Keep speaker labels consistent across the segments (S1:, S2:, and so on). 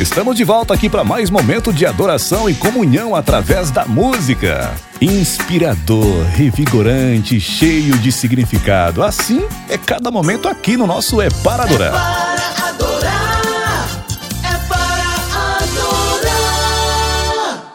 S1: Estamos de volta aqui para mais momento de adoração e comunhão através da música. Inspirador, revigorante, cheio de significado. Assim é cada momento aqui no nosso É Para Adorar.
S2: Para adorar, é para adorar.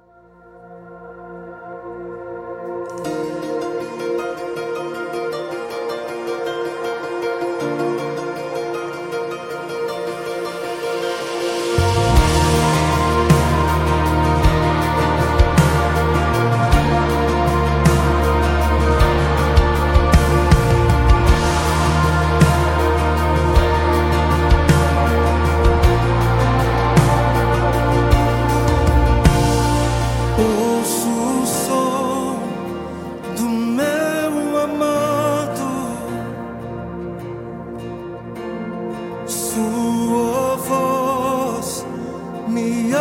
S3: Sua voz me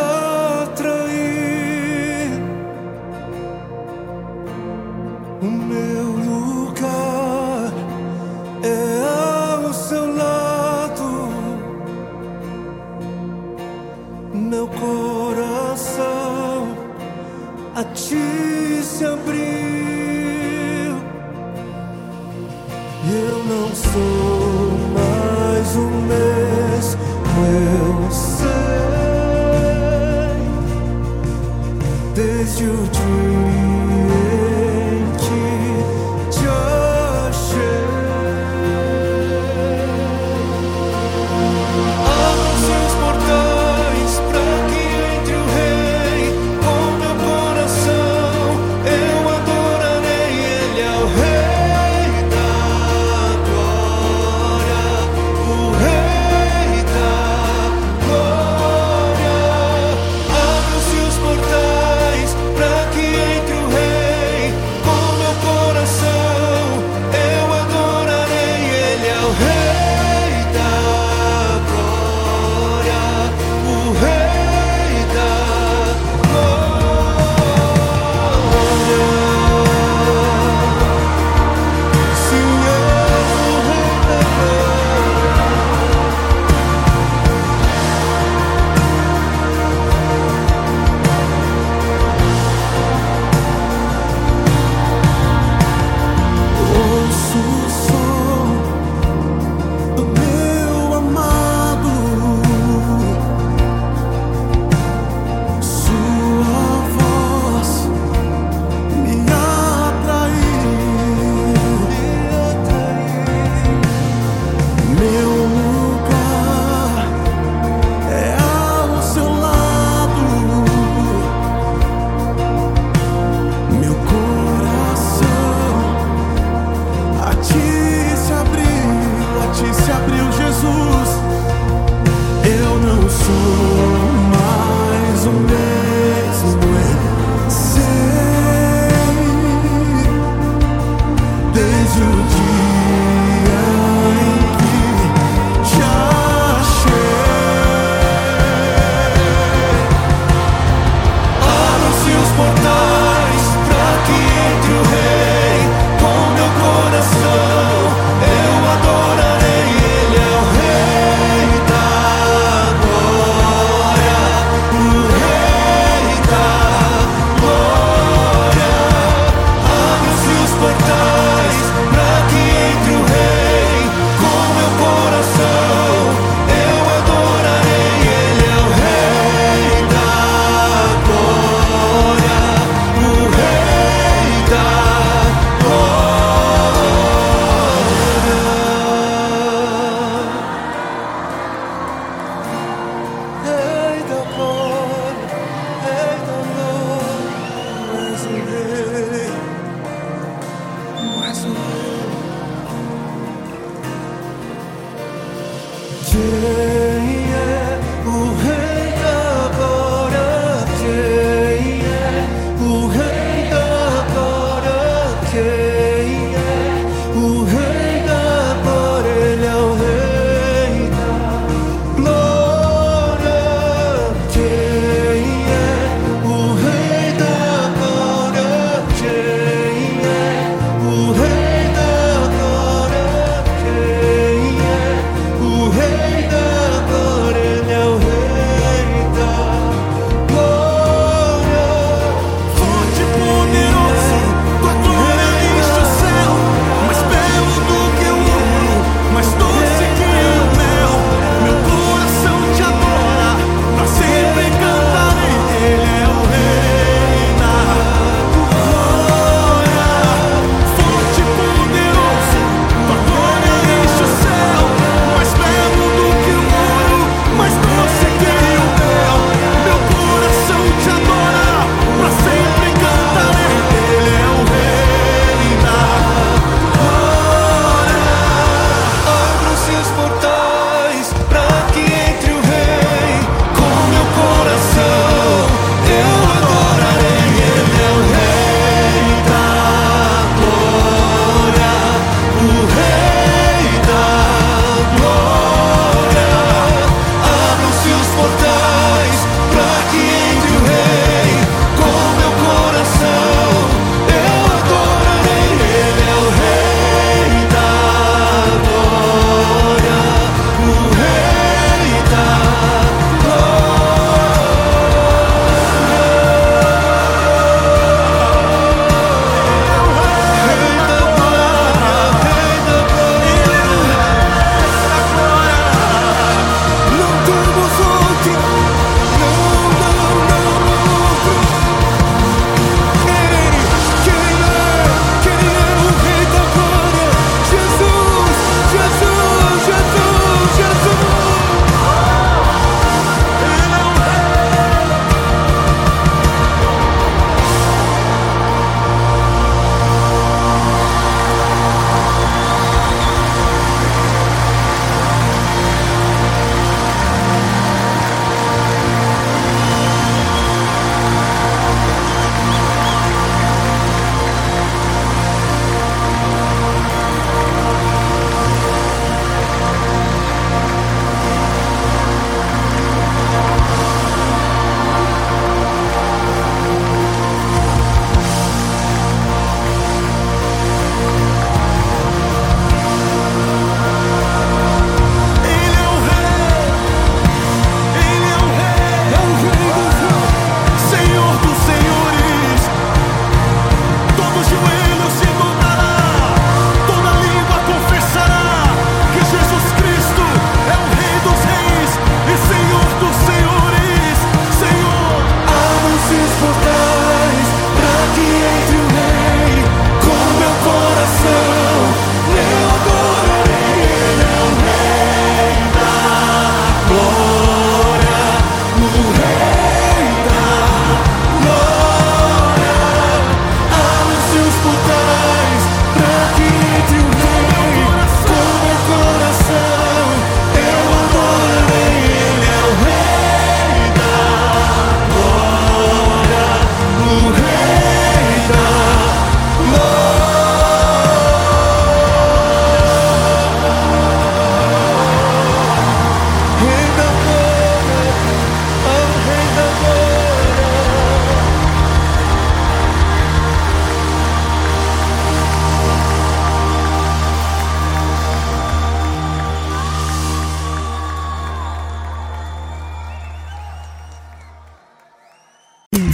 S3: atrai. O meu lugar é ao seu lado. Meu coração a ti se abriu. Eu não sou mais o mesmo, eu sei, desde o dia em que te achei. Abram-se os portais pra que entre o Rei. Com meu coração eu adorarei. Ele é o Rei. Entre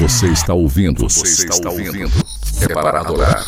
S1: Você está ouvindo. É para adorar.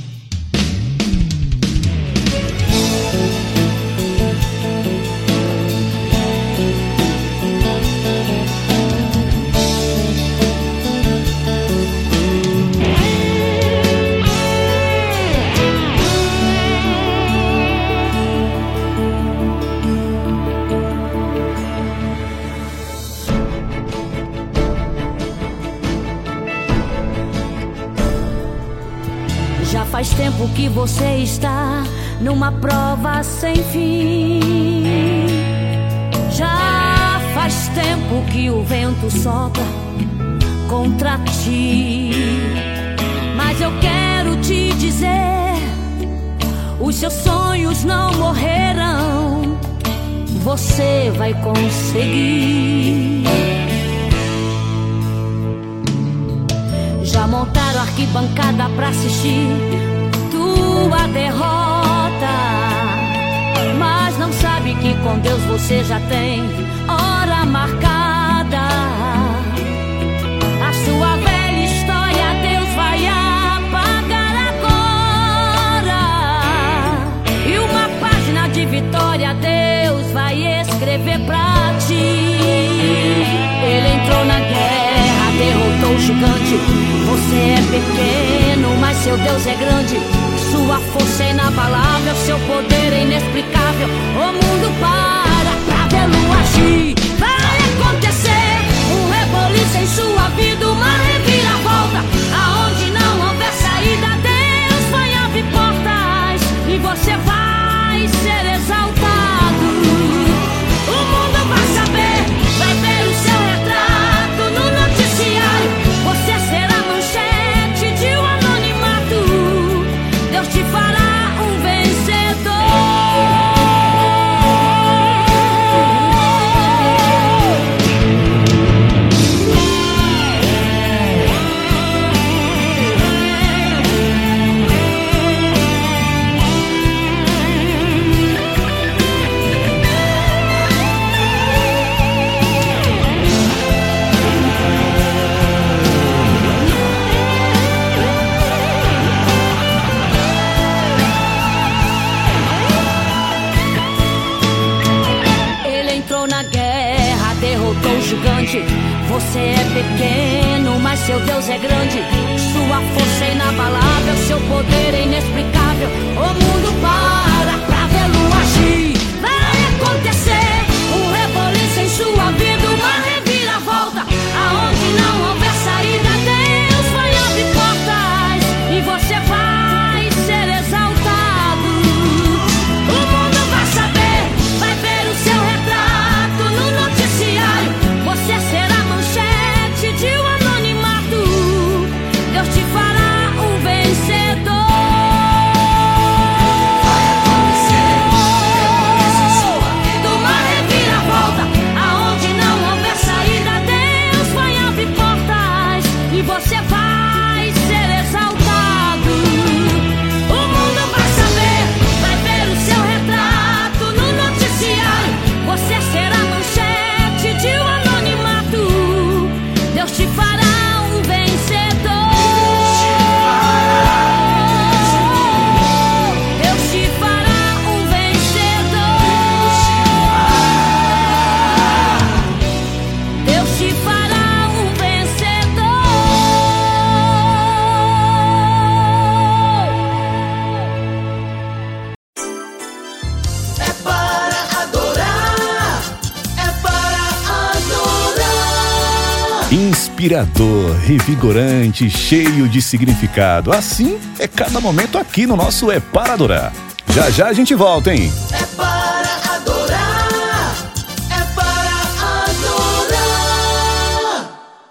S4: Já faz tempo que você está numa prova sem fim. Já faz tempo que o vento sopra contra ti. Mas eu quero te dizer, os seus sonhos não morrerão. Você vai conseguir. Já montaram arquibancada pra assistir tua derrota, mas não sabe que com Deus você já tem hora marcada. A sua velha história Deus vai apagar agora, e uma página de vitória Deus vai escrever pra ti. Ele entrou na guerra, derrotou o gigante. Você é pequeno, mas seu Deus é grande. Sua força é inabalável, seu poder é inexplicável. O mundo para pra vê-lo agir. Vai acontecer um reboliço em sua vida, uma reviravolta. Aonde não houver saída, Deus vai abrir portas e você vai ser exaltado. O mundo vai saber, vai ver o seu retrato no noticiário. Você será manchete de um anonimato. Deus te fará um vencedor. Gigante, você é pequeno, mas seu Deus é grande. Sua força é inabalável, seu poder é inexplicável. O mundo para pra vê-lo agir. Vai acontecer um reboliço em sua vida, uma reviravolta. Aonde não houver saída, Deus vai abrir portas e você vai ser exaltado. O mundo vai saber, vai ver o seu retrato no noticiário. Você será manchete de um anonimato. Deus te fará um vencedor. Vai acontecer em sua vida, uma reviravolta. Aonde não houver saída, Deus vai abrir portas e você vai ser exaltado. O mundo vai saber, vai ver o seu retrato no noticiário. Você será manchete de um anonimato. Deus te fará um vencedor. Deus te fará um vencedor. Deus te fará um vencedor.
S2: É para adorar, é para adorar.
S1: Inspirador, revigorante, cheio de significado. Assim é cada momento aqui no nosso É Para Adorar. Já já a gente volta, hein?
S2: É